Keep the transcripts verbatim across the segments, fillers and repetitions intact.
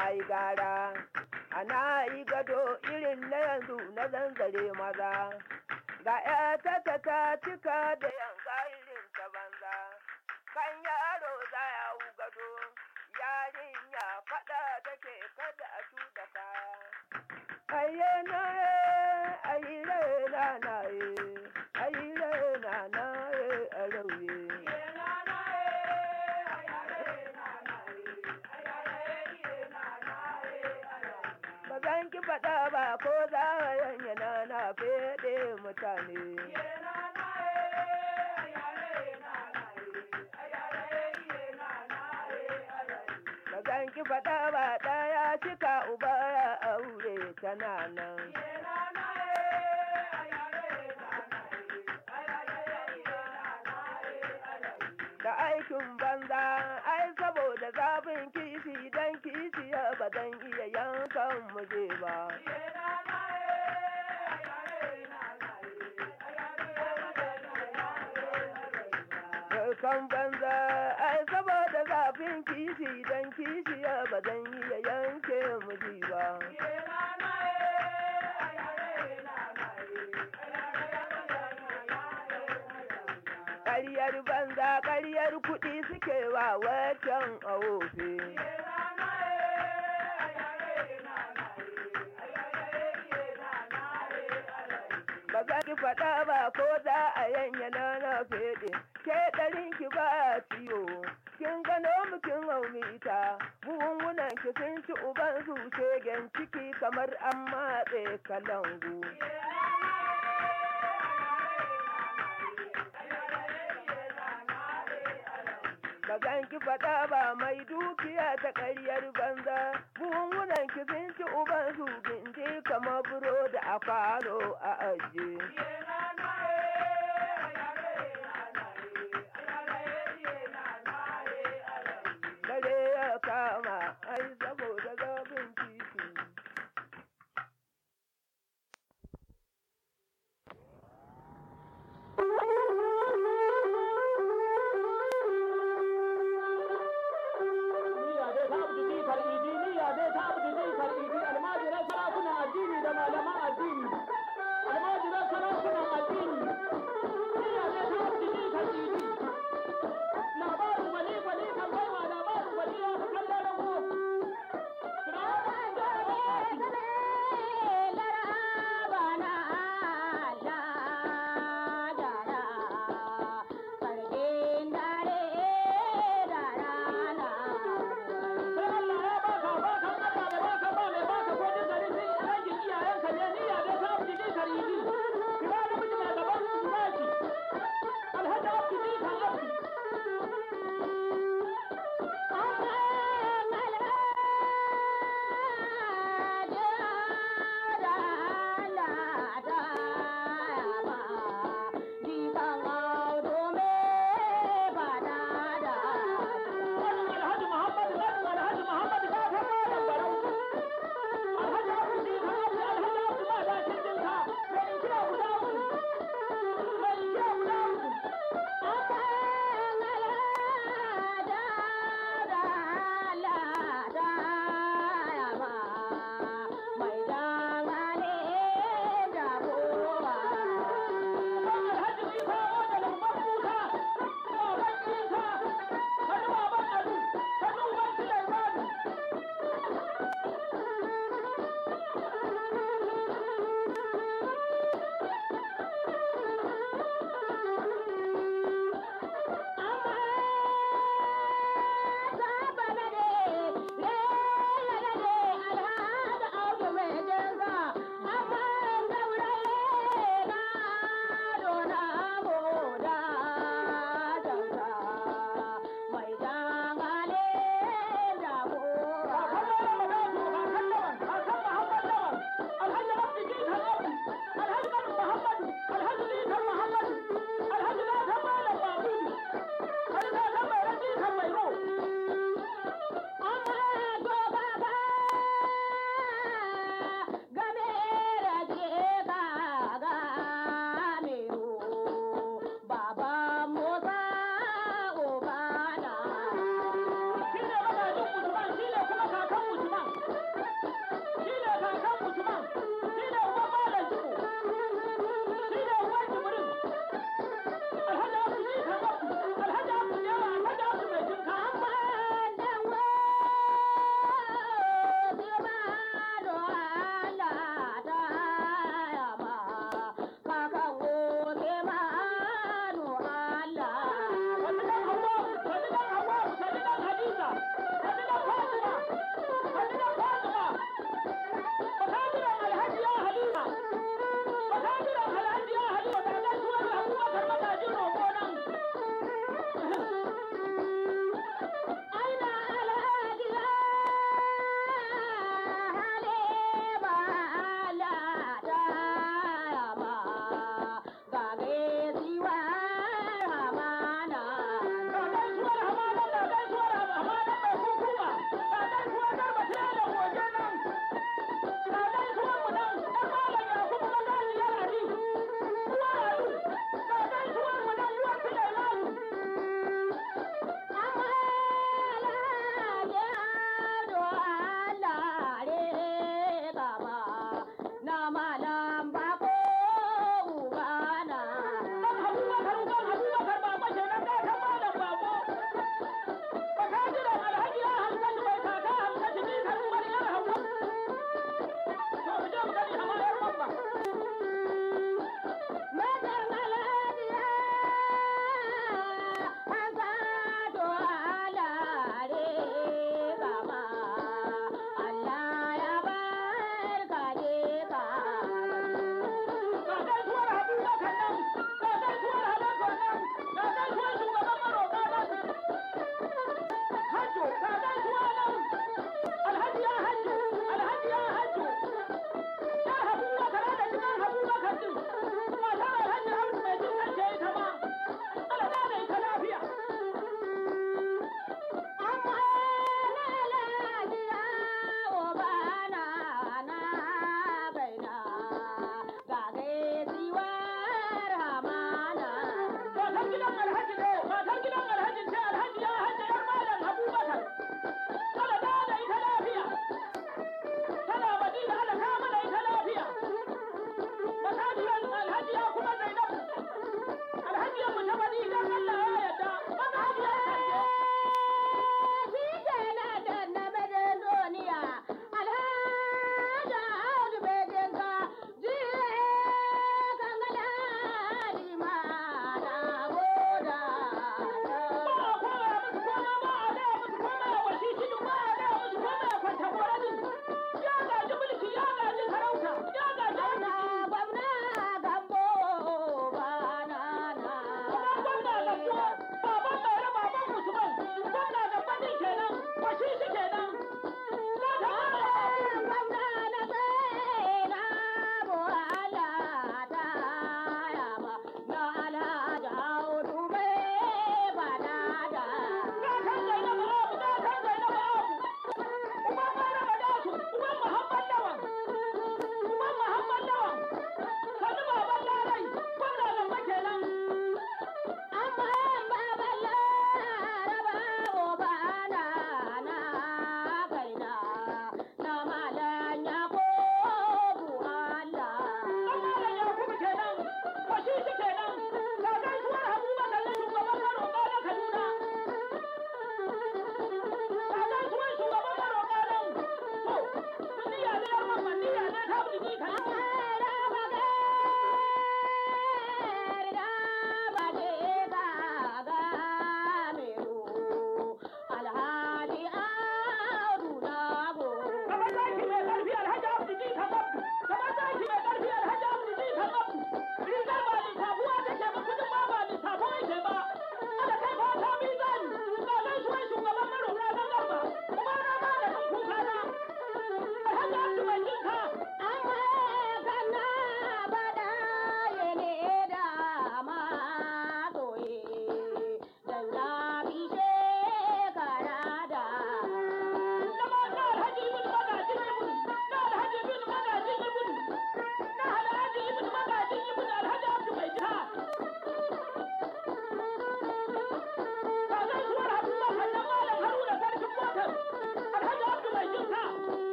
na yi gara ana yi gado irin na yanzu na zanzare maza ga ‘yata ta ta cika da yanka irin ta banza kan yaro za ya wu gado yarinya faɗa take kada a tuda kaya ayye na ye ayire na na ye ayire na na ye arauye bazan ki faɗa ba ko za a yanyana na fede mutane bazan ki faɗa ba ɗaya cika uba ya aure tana nan da aikin banza ai saboda zafin kishi dan kishiya ba zan iya yankan muje ba kan banza ai saboda zafin kishi dan kishiya ba zan iya yanke miji ba ƙaryar banza ƙaryar kuɗi suke wa wacan a wofe ba za ki faɗa ba ko za a yanyana na feɗe ke ɗarinki ba ciwo kin gano mukin haumita buhunhunan ki sun ci uban su shegen ciki kamar an matse kalangu ba zan ki faɗa ba mai dukiya ta ƙaryar banza buhunhunan ki sun ci uban su gindi kamar burodi a kwano a ajiye dare ya kama ai saboda zafin titi almajiran sarakunan addini da malaman addini almajiran sarakunan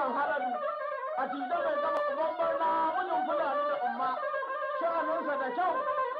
jikan haladu a tida mai gaba uban barna mijin fulani da umma sha'aninsa da kyau.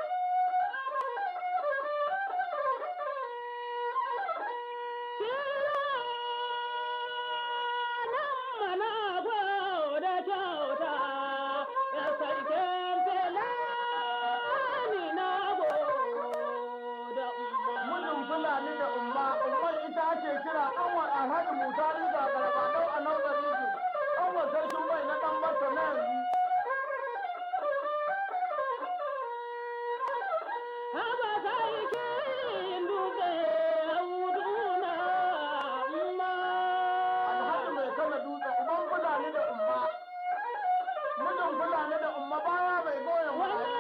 Fulani da umma, umman ita ake kira ƙanwar Alhaji Mutari ga Garbaɗau a Nau'ar Rijin, ƙanwar sarkin mai na ɗan masa na yanzu. Haba sarkin dutse huduna umma. Alhaji mai kana dutse, uban Fulani da umma. Mijin Fulani da umma baya mai goyon wani.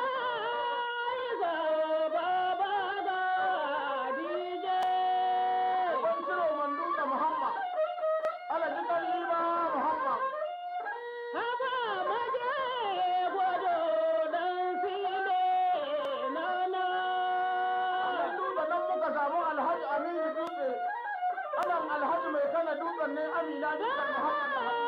Alhaji mai kana dutsen ne Amina dukkan Muhammad da Habu.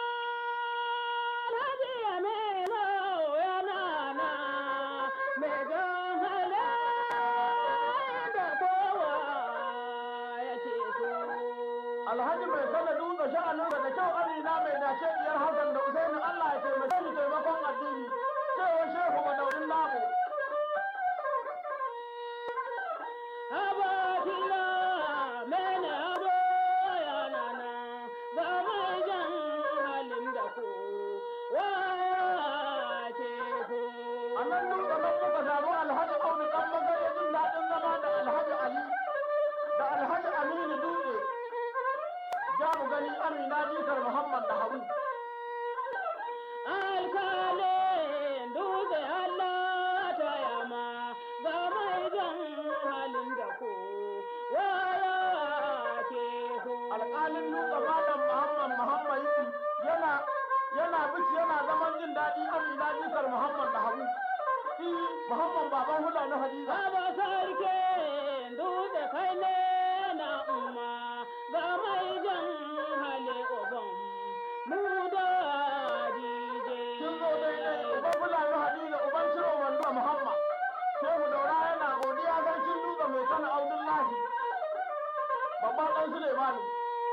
Alhaji Amina yana na mai gan hala da kowa ya ce so. Alhaji mai kana dutsen sha'aninsa da kyau Amina mai dace biyar Hassan da Usaini Allah ya taimake ni taimakon addini. Cewa Shehu Badaurin Labo. A nan dutsen nan muka samu Alhaji Audu ɗan magana jin daɗin zama da Alhaji Ali da Alhaji Aminu Dutse. Ja mu gani Amina jikar Muhammad da Habu. Alkalin dutse Allah ta yama ga mai jan halin da ko waya ke ko. Alƙalin dutse Malam Muhammad Muhammad yana yana bici yana zaman jin daɗi Amina jikar Muhammad da Habu. Shi Muhammad baban hula na Hadiza. Baba sarkin dutse kai ne na umma ga mai jan hali uban mu da dije. Kin zo daidai uban hula na Hadiza uban ciro wando Muhammad. Shehu Daura yana godiya sarkin dutse mai kana Abdullahi. Babban ɗan Suleimanu.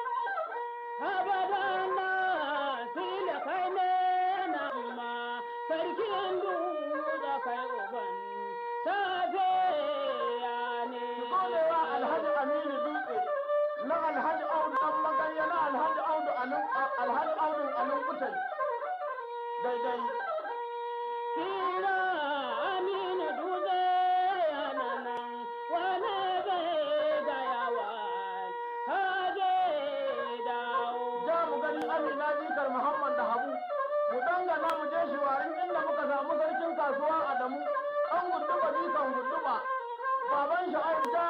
Abadan na sile kai ne na umma sarkin dutse kai uban safe ya ne. Kodewa Alhaji Aminu Dutse na Alhaji Audu ɗan maganya na Alhaji Audu Alhaji Audu Alun Kutai. Daidai. Kira Aminu Dutse yana nan wane zai gaya wa haje dawo. Ja mu gani Amina jikar Muhammad da Habu. Mu dangana mu je shiwarin inda muka samu sarkin kasuwa Adamu. An gudduba jikan gudduba. Baban Sha'ib ja.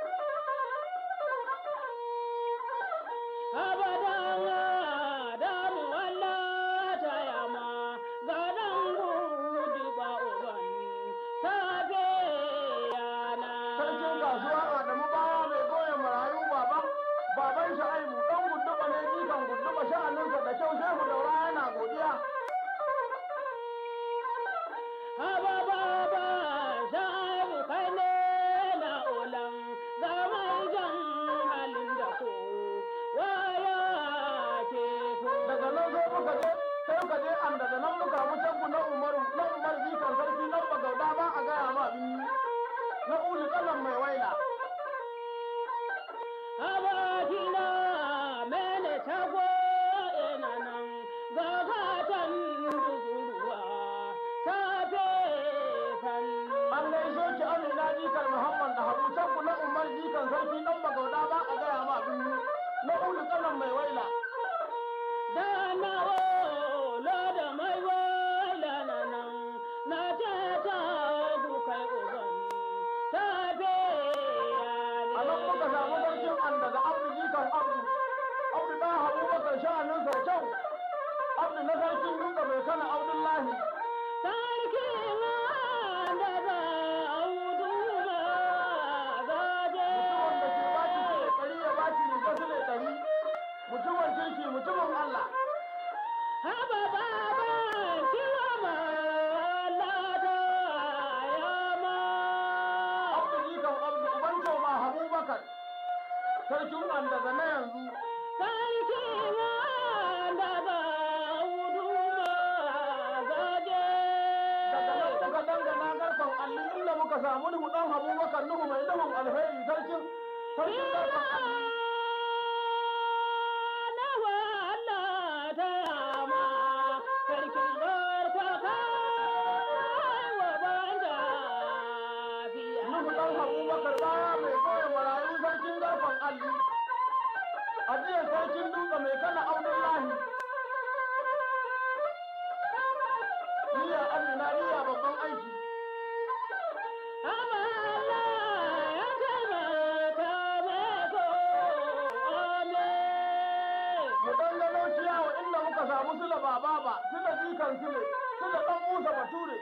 Abadan Adamu Allah ta yama ga dan gudu ba uban safe yana. Sarkin kasuwa Adamu bawa mai goyon marayu baban baban Sha'ibu dan gudduba ne jikan gudduba sha'aninsa da kyau Shehu Daura yana godiya. Haba baba sha'ibu kai ne na ulan ga mai jan halin da ko waya ke ko. Daga nan sai muka je sai muka je an daga nan muka mu tabbu na Umaru na Umar jikan sarki nan bagauda ba a gaya ma binni na ulu kalan mai waila. Haba kina mene tago ina nan ga fatan duzuruwa safe fanni. An gaishe ki Amina jikar Muhammad da Habu tabbu na Umar jikan sarki nan bagauda ba a gaya ma binni na ulu kalan mai waila. Da na wolo da mai wala na nan na ce ta dukai uban safe A nan muka samu sarkin an daga Abdu jikan Abdu. Abdu ɗan Habu bakar sha'anin sa kyau. Abdu na sarkin duka bai kana Abdullahi. sarkin daga audu gaje. Mutumin da ke baki su ɗari ya baki riga su ne ɗari. Mutumin kirki mutumin Allah. sarkin andaga na yanzu. Sarki daga wudu gaje. Daga nan muka dangana garkon alli inda muka samu nuhu ɗan Abubakar Nuhu mai nuhun alheri sarkin sarkin garkon alli. Abubakar baya mai goya marayu sarkin garkon alli. A jiya sarkin dutse mai kana Abdullahi. Niyya Amina niyya babban aiki. Mu dangano ciyawa inda muka samu sula baba ba, sula jikan sule, sula ɗan Musa Bature.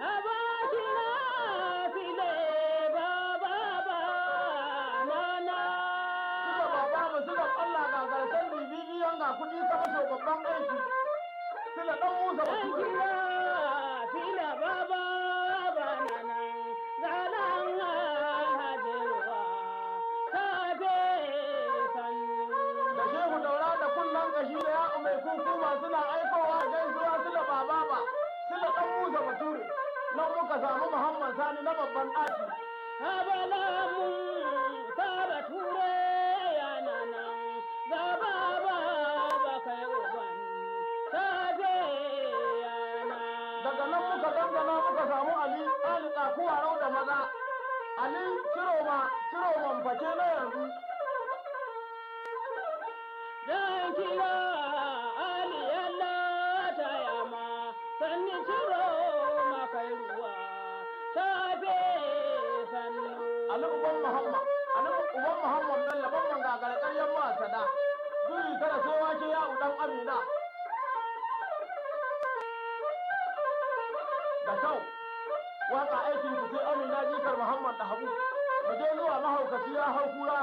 Ga kuɗi ka maso babban aiki sila ɗan Musa Bature. Sila baba banana zanen hajewa kafe sannu. Da shehu daura da kullum kashi da ya mai kukuma suna aikowa gaisuwa sila baba ba sila ɗan Musa Bature. Nan muka samu Muhammad Sani na babban ɗaki. Habala mun saba ture yana nan gaba ba. Daga nan muka dangana muka samu Ali Ali ɗakuwa rau da maza. Ali Ciroma Ciroman fake na yanzu. Dan kira Ali yalla ta yama sanni Ciroma kai ruwa tafe sannu. Ali uban Muhammad Ali uban Muhammad Bello ban gagara ƙaryan ma sada. Duri tara sai wake ya udan Amina. Da kyau waka aikin ku sai Amina jikar Muhammad da Habu. Mu je zuwa mahaukaci ya hau kura.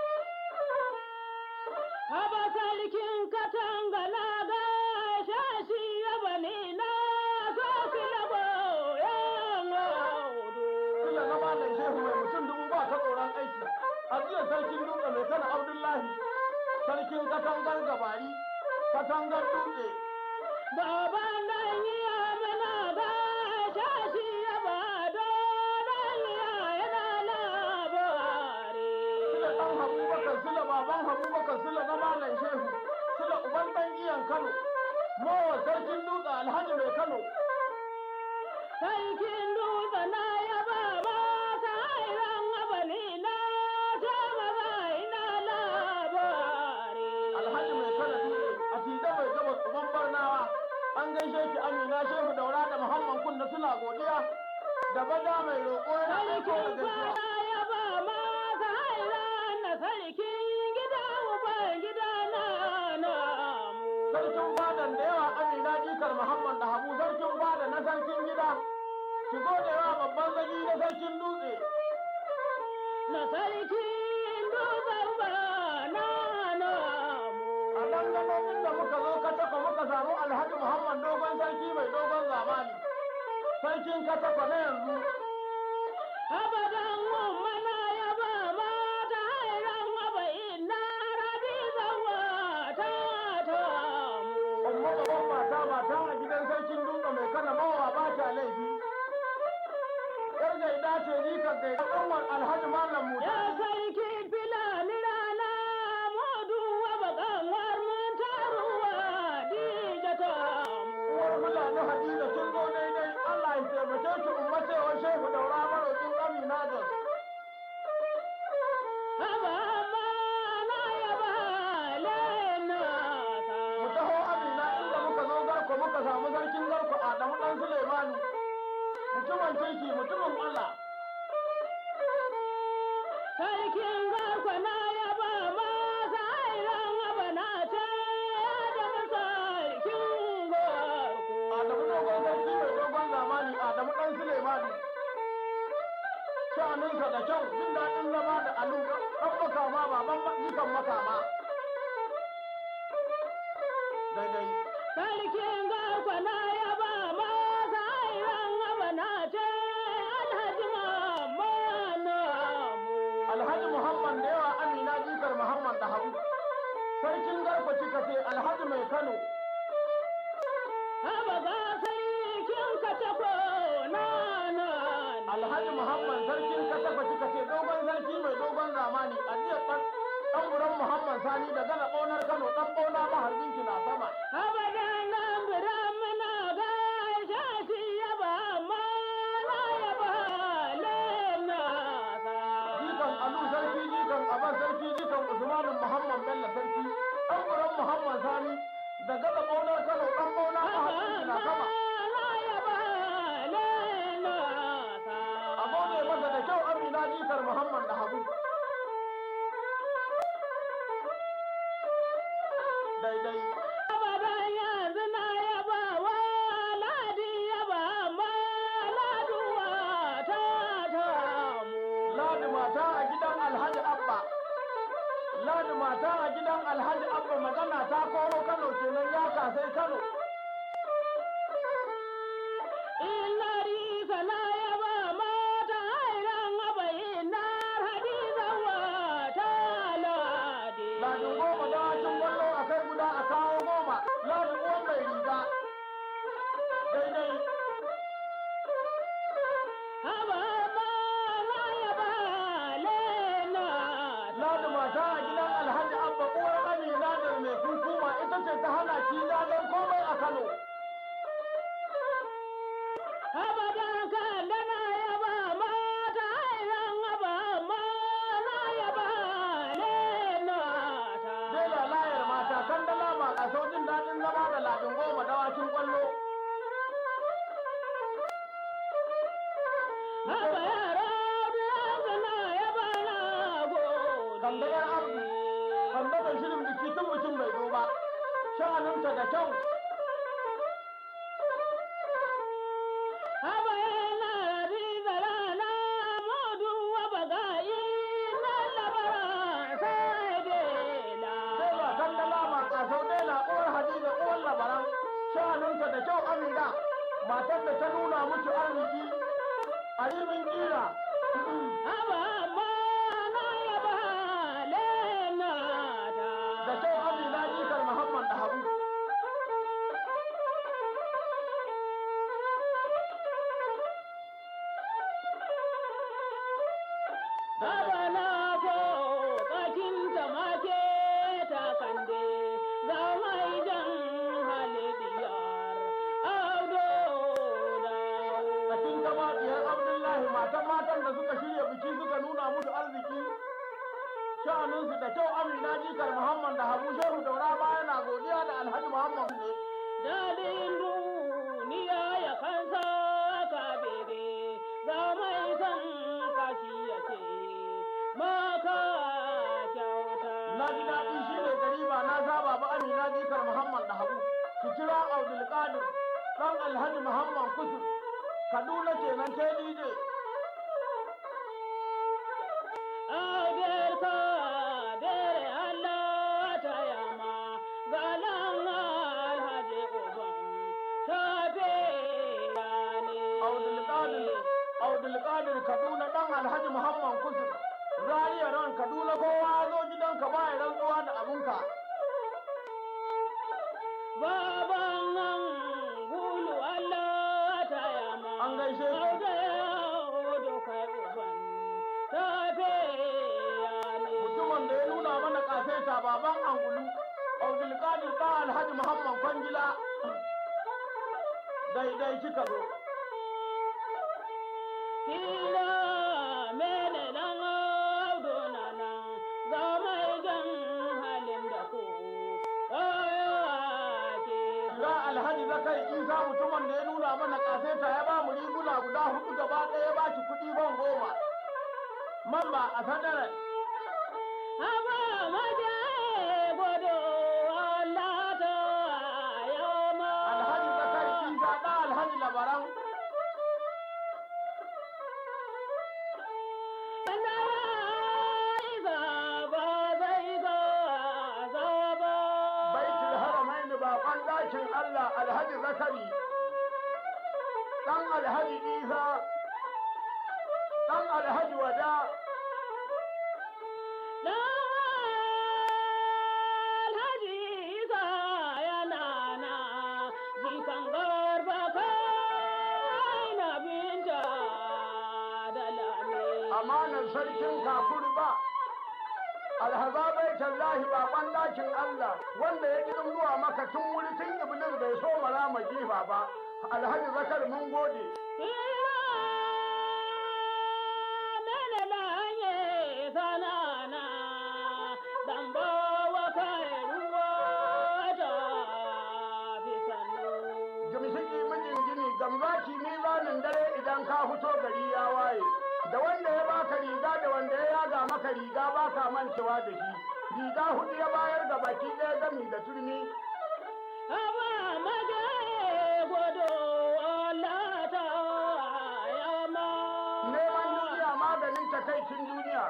Haba sarkin katanga na ga shashi ya bani na so kilabo ya ngaudu. Kila na malam shehu mai mutum dubu ba ta tsoron aiki. A jiya sarkin dutse mai kana Abdullahi. Sarkin katangar gabari, katangar dutse. Baba nan yi amana ga shashi ya bado nan ya yana labari. Sula ɗan Habubakar Sula baban Habubakar Sula na malam shehu. Sula uban ɗan iyan Kano. Mowa sarkin dutse Alhaji mai Kano. Sarkin dutse na ya baba ta hairan abali na ta maza ina labari. Alhaji mai Kano dutse a tida mai gabas uban Barnawa. An gaishe ki Amina Shehu Daura da Muhammad Kunna suna godiya. Da bada mai roƙo yana aiko da gaisuwa. Sarkin ya ba ma ta hairan na sarkin gida uban gida na namu. Sarkin fadan da yawa Amina jikar Muhammad da Habu sarkin fada na sarkin gida. Shigo da yawa babban zagi na sarkin dutse. Na sarkin dutsen ba na namu. A dangano inda muka zo Katako muka samu Alhaji Muhammad dogon sarki mai dogon zamani. Sarkin Katako na yanzu. Abadan mana ya ba ma ta hairan abai na rabi zawa ta tamu. Amma gaban mata mata a gidan sarkin dutse mai kana mawa ba ta laifi. Yar gaida ce ni ka gaida ɗanwar Alhaji Malam Musa. Ya sarki filani rana modu wa bakanwar mun taruwa dija tamu. Uwar Fulani Hadiza kin zo daidai Allah ya taimake ki ummacewa Shehu Daura maroƙin Amina Jos. Haba ma na ya ba lena ta. Mu taho Amina inda muka zo garko muka samu sarkin garko Adamu ɗan Suleimanu. Mutumin kirki mutumin Allah. Sarkin garko na ya ba ma sa'iran abana ce da masarkin garko. Adamu dogon sarki mai dogon zamani Adamu ɗan Suleimanu. Sha'aninsa da kyau jin daɗin zama da alu ɗan makama baban jikan makama. Daidai. Sarkin garko na ya ba ma sa'iran abana ce Alhaji Muhammad namu. Alhaji Muhammad da yawa Amina jikar Muhammad da Habu. sarkin garba cika ce alhaji mai kano haba ga sarkin ka tako na na alhaji muhammad sarkin katafa cika ce dogon sarki mai dogon zamani a jiya ɗan ɗan buran muhammad sani da gana ɓaunar kano ɗan ɓauna maharbin ki na sama haba da nan bura mana ga shashi yaba ma na yaba lena sa jikan alu sarki jikan aban sarki jikan usmanu muhammad bello sarki ɗan buran muhammad sani da gana ɓaunar kano ɗan ɓauna maharbin ki na sama na yaba lena sa a gode masa da kyau amina jikar muhammad da hagu daidai abadan yanzu na yaba wa ladi yaba ma laduwa ta tamu ladi mata a gidan alhaji abba ladi mata a gidan alhaji abba magana ta koro kano kenan ya kasai kano Inari sana yaba mata hairan abai na hadiza wa ta ladi ladi goma da cin wallo a kai guda a kawo goma ladi uwan mai riga daidai haba ma na yaba lena ladi mata a gidan alhaji abba uwar amina da mai kunkuma ita ce ta hana shi ladan komai a kano haba da kan da na yaba mata hairan aba ma na yaba lena ta Dela layar mata kandala ma a sojin daɗin zama da ladin goma dawakin kwallo haba yara da na yaba na Kandalar abu gode kanda da shirin biki tun mutum bai zo ba sha'aninta da kyau haba yana rizala na modu wa bagayi na labara sai dela Dela kandala ma kasau dela uwar hadiza uwar labaran sha'aninta da kyau amina matar da ta nuna musu arziki a rimin kira haba ma na yaba lena da ta kyau amina jikar muhammad da habu haba na ko kakin tamake ta kande ga mai jan halidiyar audo dawo Bakin gaba diyar Abdullahi matan matan da suka shirya biki suka nuna musu arziki sha'aninsu da kyau amina jikar muhammad da habu shehu daura baya na godiya da alhaji muhammad ne Dadin duniya ya kansa ka bebe ga mai san kashi ya ce maka kyauta. na ji daɗi shi ne gari ba na saba ba amina jikar muhammad da habu ki kira abdulkadir ɗan alhaji muhammad kusur kaduna kenan ke dije Audar ka dare Allah ta yama galan alhaji uban ta ya ne. abdulkadir abdulkadir kaduna ɗan alhaji muhammad kusur zariya ran kaduna kowa ya zo gidanka ba ya rantsuwa da abunka Baban nan gulu Allah ta yama. An gaishe ki. Auda kai uban ta ya ne. mutumin da ya nuna mana kasaita baban angulu abdulkadir ɗan alhaji muhammad kwangila daidai kika zo Kila mene nan audo na nan ga mai jan halin da ko kaya ke ga alhaji zakai isa mutumin da ya nuna mana kasaita ya ba mu riguna guda hudu gaba ɗaya ya ba ki kuɗi ban goma mamba a sadarar haba majaye godo Allah ta yama alhaji zakai isa ɗan alhaji labaran baitul haramain baƙon ɗakin allah alhaji zakari ɗan alhaji isa ɗan alhaji wada La kan garba kai na binta da lami. Amanar sarkin kakuri ba. Alhazabai tallahi baƙon ɗakin Allah wanda ya ƙi zuwa maka tun wuri tun Iblis bai so mara ma jifa ba. Alhaji Zakar mun gode. Gamzaki mizanin dare idan ka fito gari ya waye, da wanda ya baka riga da wanda ya yaga maka riga baka mancewa da shi, riga hudu ya bayar ga baki ɗaya gami da turmi. Haba magaye godo Allah ta yama. Neman duniya maganin takaicin duniya.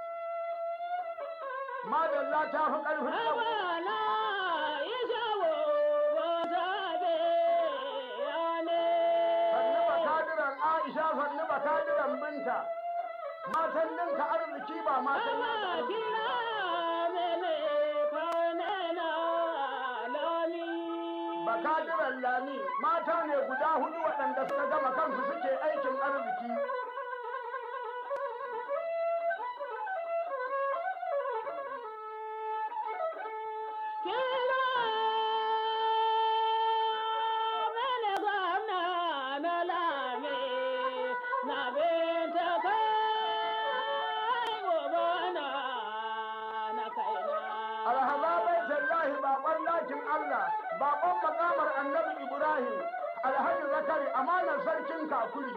Madalla ta fi ƙarfin Haba na ishawo wata be yane. Sannu bakadiran Aisha sannu bakadiran binta. Matan ɗinka arziki ba matan Haba arziki. kira mene kanena lami. Bakadiran Lami mata ne guda hudu waɗanda suka gama kansu suke aikin arziki. Kira mene gwamna na lami. Na binta kai gobana na kaina. Alhazabai tallahi baƙon ɗakin Allah, baƙon makamar annabi Ibrahim, Alhaji Zakari amanar sarkin kakuri.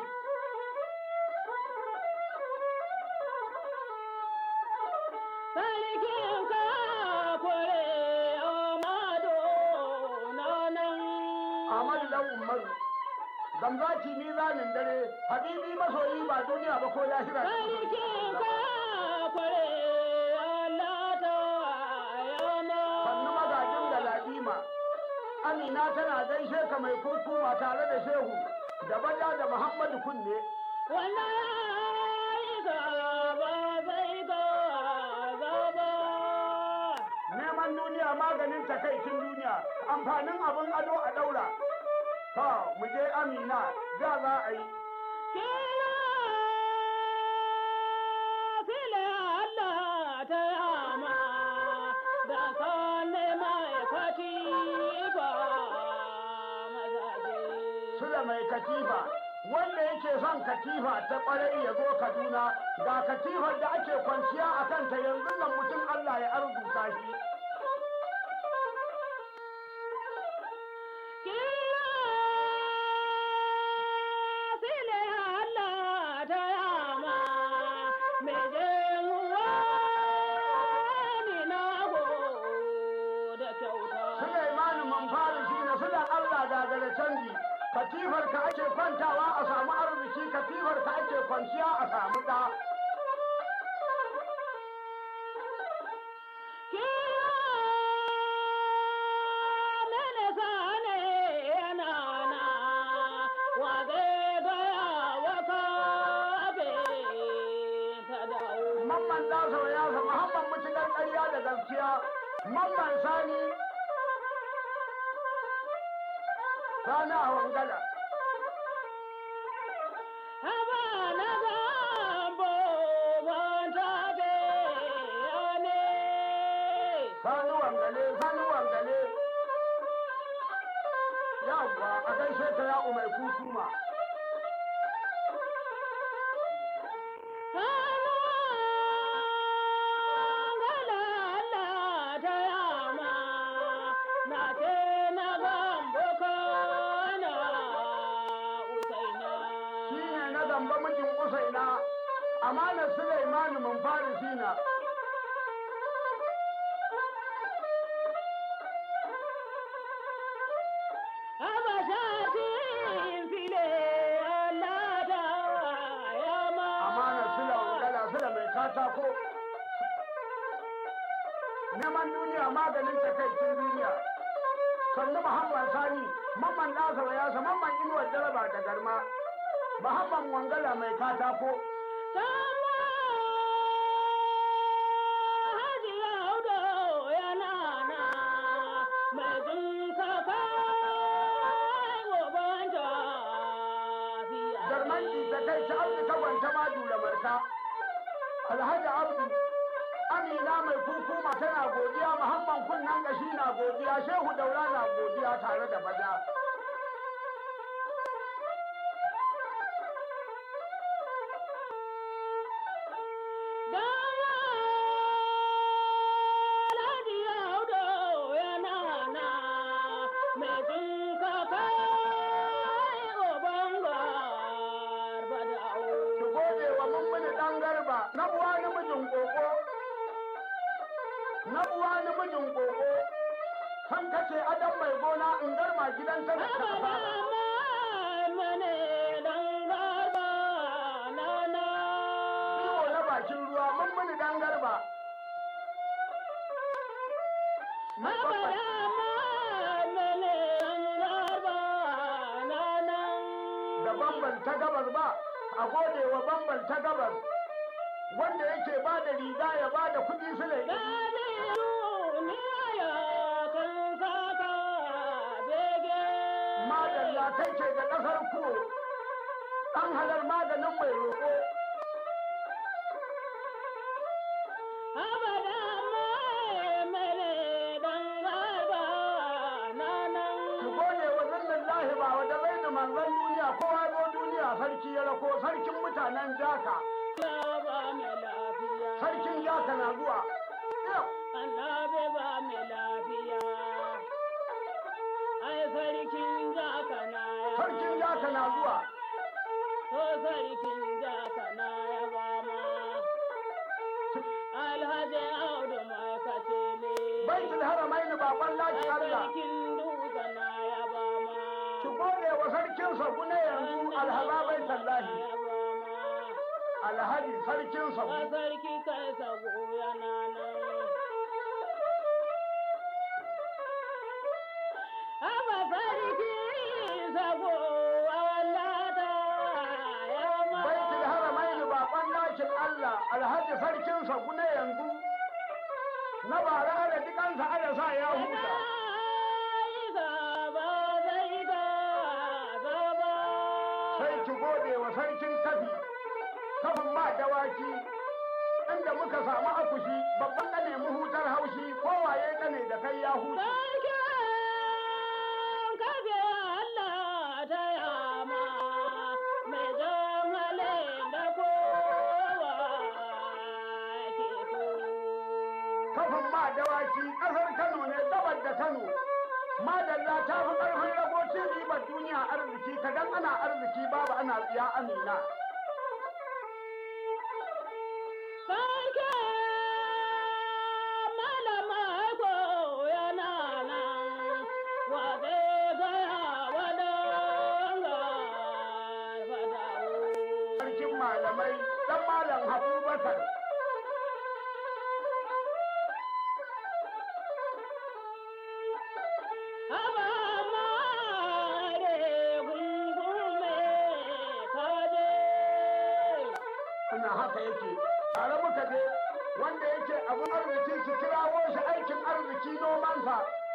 Sarkin kakure Amadu nanan. Ahmadu dan Umaru. Gamzaki mizanin dare, habibi masoyi ba duniya ba ko lahira. Sarkin kakure Allah ta yama. Sannu magajin da ladima. Amina tana gaishe ka mai kurkuma tare da Shehu, da Bada da Muhammadu kunne. Wallahi gaba zai gaba. Neman duniya maganin takaicin duniya, amfanin abin ado a daura. Ta mu je Amina, da za a yi. Kila fili Allah ta yama da kanne ma'aikaci ba mazaje. Sula mai katifa, wanda yake son katifa ta ƙwarai ya zo Kaduna, ga katifar da ake kwanciya a kanta yanzu nan mutum Allah ya arzuta shi. Kila fili Allah ta yama mejin wani na da kyauta. Sulaimanu Manfari shi ne sulan Allah gagara canji. Katifar ka ake kwantawa a samu arziki, katifar ka ake kwanciya a samu ɗa. Mamman ɗasa ya sa Muhammad mutuƙar ƙarya da gaskiya. Mamman Sani. Sani a Wangala. Sani Wangale, Sani Wangale. Yawwa a gaishe ka ya umai kusuma. Gamba mijin Usaina, amanar Sulaimanu Manfari Sina. Amanar Sula Wangala Sula mai katako. Neman duniya maganin takaicin duniya. Sannu Muhammad Sani, mamman ɗasa wa yasa, mamman inuwar jaraba da garma. Muhammad Wangala mai katako. kai ta abdu ta gwanta ma dura marka alhaji abdu amina mai kukuma tana godiya muhammad kunnan gashi na godiya shehu daura na godiya tare da baja na uwa namijin koko na uwa namijin koko kan kace adam mai gona in garma gidan ta da kafa mane dan garba na na iwo na bakin ruwa mun muni dan garba na mane dan garba na na da bamban ta gabar ba a gode wa bamban ta gabar wanda yake ba da riga ya ba da kuɗi su ne. Madalla kai ce da ƙasar kuwo, ɗan halar maganin mai roƙo. Ku gode wa zannan lahi ba wa da bai da manzan duniya kowa zo duniya sarki ya rako sarkin mutanen jaka. Sarkin jaka na zuwa. Allah bai ba mai lafiya. Ai sarkin jaka na ya Sarkin jaka na zuwa. To sarkin jaka na ya ba ma. Alhaji Audu mai kace ne. Baitul haramaini baban laki Allah. Sarkin dutse na ya ba ma. Ki gode wa sarkin sabu ne yanzu alhala bai tallahi. Alhaji sarkin sabu. Ba sarki kai sabu yana nan. Aba sarki sabu wallata ya ma. Baitul haramaini baban lakin Allah alhaji sarkin sabu ne yanzu. Na bara da dukansa ada sa ya huta. Sai ki gode wa sarkin kafi. Kafin ma dawaki inda muka samu akushi babban kane mu hutar haushi kowaye kane da kai ya huta. Kafin ma dawaki ƙasar Kano ne gabar da Kano. Madalla ta fi ƙarfin ragocin ribar duniya arziki kadan ana arziki babu ana tsiya amina. Malamai dan malam Abubakar Aba mare gungume kaje ana haka yake tare muka je wanda yake abun arziki ki kirawo shi aikin arziki nomansa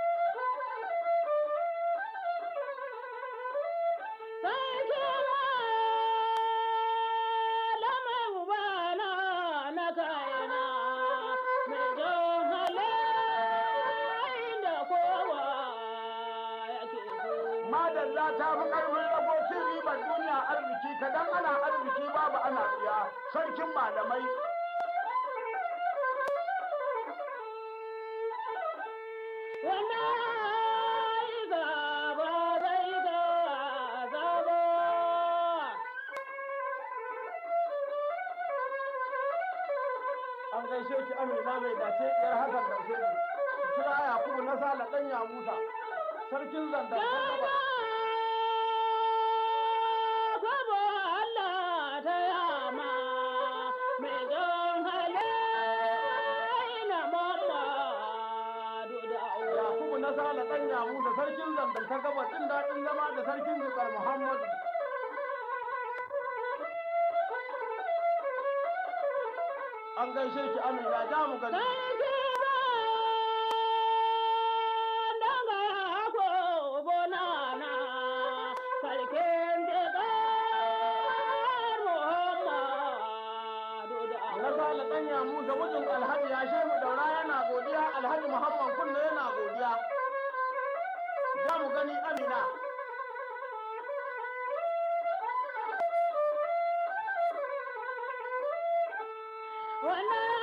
madalla ta fi ƙarfin ragocin ribar duniya arziki kadan ana arziki babu ana tsiya sarkin malamai an gaishe ki amina mai dace yar hasan da sai kira yakubu na sala dan ya musa sarkin zandar na sala dan ya musa sarkin zandar ta gaba jin daɗin zama da sarkin zikar muhammadu an gaishe ki amina ja mu gani sale ɗanya musa mutum alhaji ya shehu daura yana godiya alhaji muhammad kunne yana godiya za mu gani amina wannan